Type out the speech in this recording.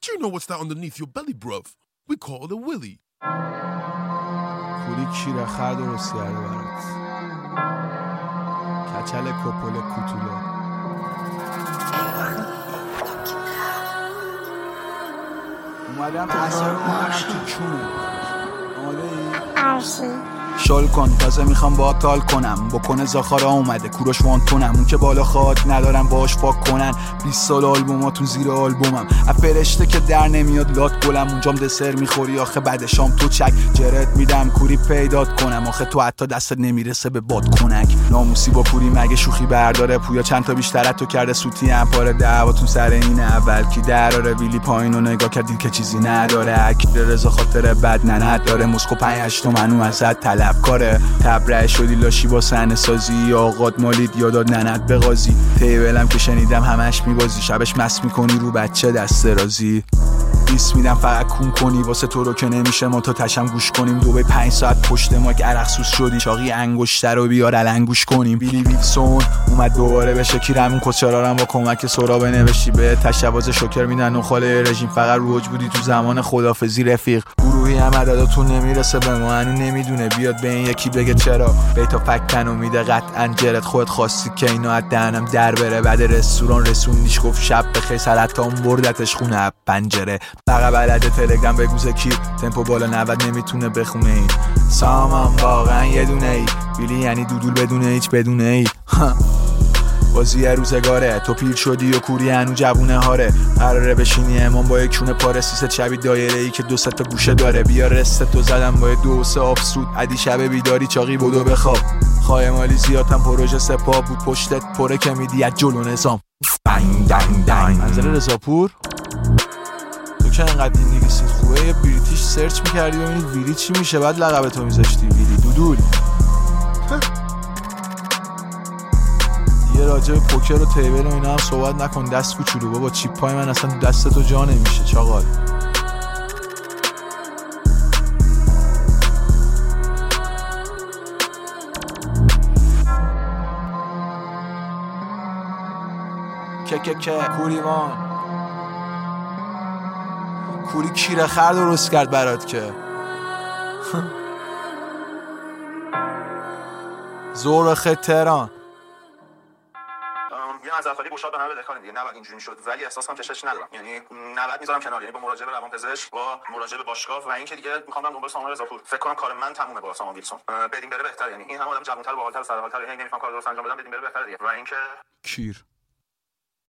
you know what's that underneath your belly, bruv? We call it a willy. کوری کیرخر درست کرده برات. کچل کپل کوتوله. اومدم تو چونه. آماده ای؟ عرشی شال کن تازه میخوام با تال کنم بکنه زاخارا اومده کوروش وانتونم اون که بالا خواد ندارم باش پاک کنن 20 سال آلبوماتون زیر آلبومم فرشته که در نمیاد لات گلم اونجام دسر میخوری آخه بعد شام تو چک جرت میدم کوری پیدات کنم آخه تو حتی دستت نمیرسه به بادکنک ناموسی با کوری مگه شوخی برداره پویا چند تا بیشتر تو کرده سوتی ام پاره دعواتون سر این اول کی دراره ویلی پایینو نگاه کردید که چیزی نداره اکید رضا خاطر بد ننت داره مسکو 5 تومنو ازت طلب کاره تبرئه شدی لاشی با صحنه سازی آقاد مالید یاداد ننت به قاضی تیبلم که شنیدم همش میبازی شبش مست میکنی رو بچه دست رازی بیس میدم فقط کون کنی واسه تو رو که نمیشه ما تا تشم گوش کنیم 5 ساعت پشت ما که عرقسوس شدی چاقی انگشتر رو بیار الانگوش کنیم بیلی ویلسون اومد دوباره بشه کیرمون کسچرارم با کمک سرا بنوشتی به تشواز شکر میدن و خاله رژیم فقط روج بودی تو زمان خدافزی رفیق گروهی هم عدداتون نمیرسه به ما هنو نمیدونه بیاد به این یکی بگه چرا بیتا فکتن و میده قطعا جرت خودت خواستی که اینو از دهنم در بره بعد رستوران رسوندیش گفت شب بخیر سرطان بردتش خونه پنجره بقیه بلده تلگرام بگو زکیر تمپو بالا 90 نمیتونه بخونه این سامان واقعا یه دونه ای بیلی یعنی دودول بدونه هیچ بدونه ای بازی روزگاره تو پیر شدی و کوری هنو جوونه هاره قراره بشینی امان با یک کونه پاره سیست شبی دایره ای که 200 تا گوشه داره بیا رست تو زدم با 2 آبسود عدی شب بیداری چاقی بودو بخواب خواهی مالی زیادم پروژه سپاه بود پشتت پره که میدی از جلو نظام دنگ دنگ دنگ منظر رضاپور تو که انقدر این نگیسید خوبه یه بریتیش سرچ میکردی ببینید ویلی چی میشه بعد لقب تو میذاشتی ویلی دودول یه راجع به پوکر و تیبل و اینا هم صحبت نکن دست کوچولو بابا چیپ پای من اصلا دست تو جا نمیشه چاقال که کوریوان کوری کیرخر درست کرد برات که زورخ تهران از افری گشاد به همه بدهکاریم دیگه نباید اینجوری شد ولی احساس کنم کشش ندارم یعنی 90 میذارم کنار یعنی با مراجعه به روانپزشک با مراجعه به باشگاه و اینکه دیگه میخوام برم دنبال سامان رضاپور فکر کنم کار من تمومه با سامان ویلسون بدیم بره بهتره یعنی این هم آدم جوان‌تر و باحال‌تر و سرحال‌تر یعنی نمیفهم کار درست انجام بدم بدیم بره بهتره دیگه و اینکه کیر